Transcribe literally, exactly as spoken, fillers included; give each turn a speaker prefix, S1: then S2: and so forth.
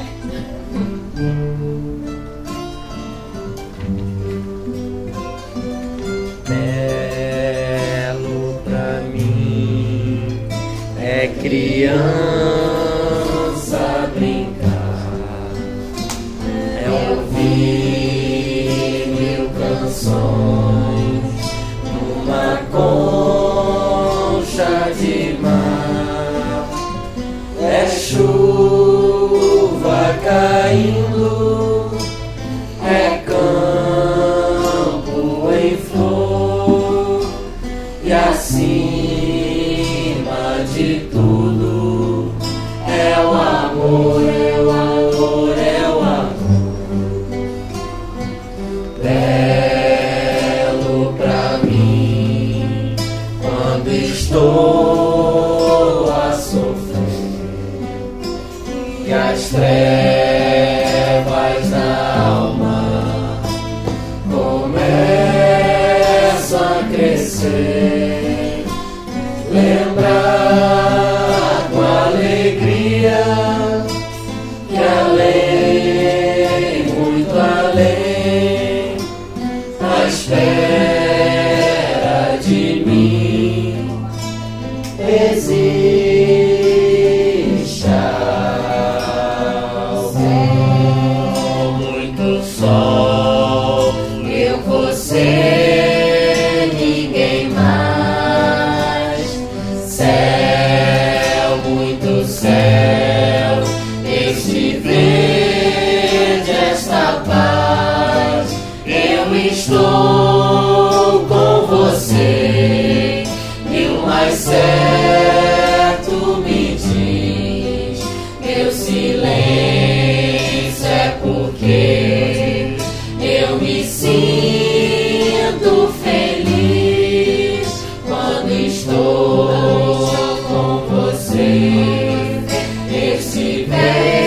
S1: Belo pra mim é criança brincar, é ouvir mil canções numa concha de mar, é chuva caindo, é campo em flor, e acima de tudo é o amor, é o amor, é o amor. Belo pra mim quando estou a sofrer e as trevas da alma começam a crescer. Lembrar com alegria que além, muito além, à espera de mim existe alguém. Muito sol, eu, você, ninguém mais. Céu, muito céu, este verde, esta paz. Eu estou com você e o mais certo me diz: meu silêncio é porque eu me sinto feliz quando estou com você. Esse velho